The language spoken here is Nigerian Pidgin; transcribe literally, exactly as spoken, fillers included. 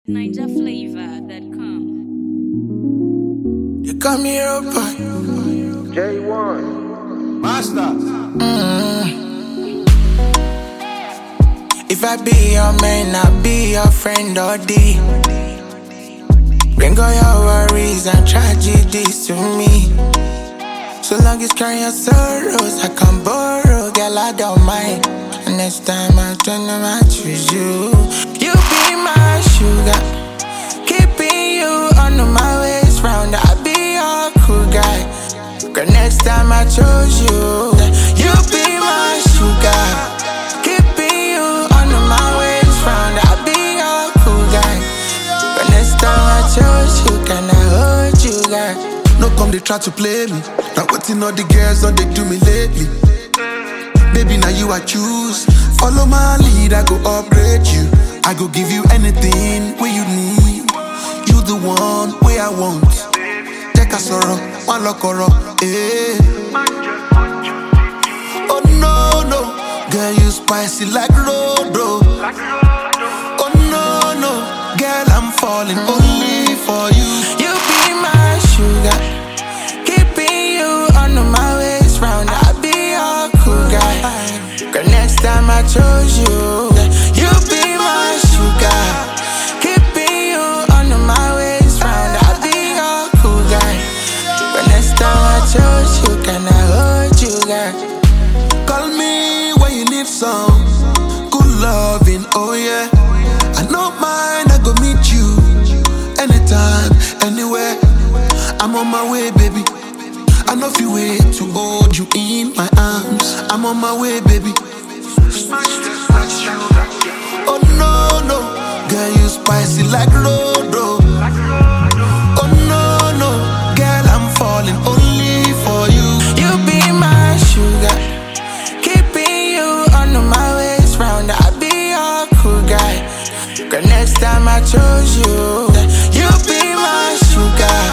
Niger Flavor dot com. You come here up, J one Master. mm. If I be your man, I'll be your friend or D. Bring all your worries and tragedies to me. So long as carry your sorrows, I can borrow, girl, I don't mind. And next time I turn them, I choose you. You be my sugar, keeping you under my waist round. I'll be your cool guy. Girl, next time I chose you. You be my sugar, keeping you under my waist round. I'll be your cool guy. But next time I chose you, can I hold you, girl? No come they try to play me. Now waiting all the girls don't they do me lately. Baby, now you I choose. Follow my lead, I go upgrade you. I go give you anything where you need. You the one where I want. Take a sorrow, one lock or eh. Oh no, no, girl you spicy like Rodo. Oh no, no, girl I'm falling only for you. You be my sugar, keeping you under my waist round. I'll be your cool guy. Girl, next time I chose you. You be my sugar, keeping you under my waist round. I'll be your cool guy. But next time I chose you, can I hold you, girl? Call me when you need some good loving, oh yeah. I know mine, I go meet you anytime, anywhere. I'm on my way, baby. I know if you wait to hold you in my arms. I'm on my way, baby. Oh no, no, girl you spicy like Rodo. Oh no, no, girl I'm falling only for you. You be my sugar, keeping you under my waist round. I'll be your cool guy. Girl, next time I chose you. You be my sugar,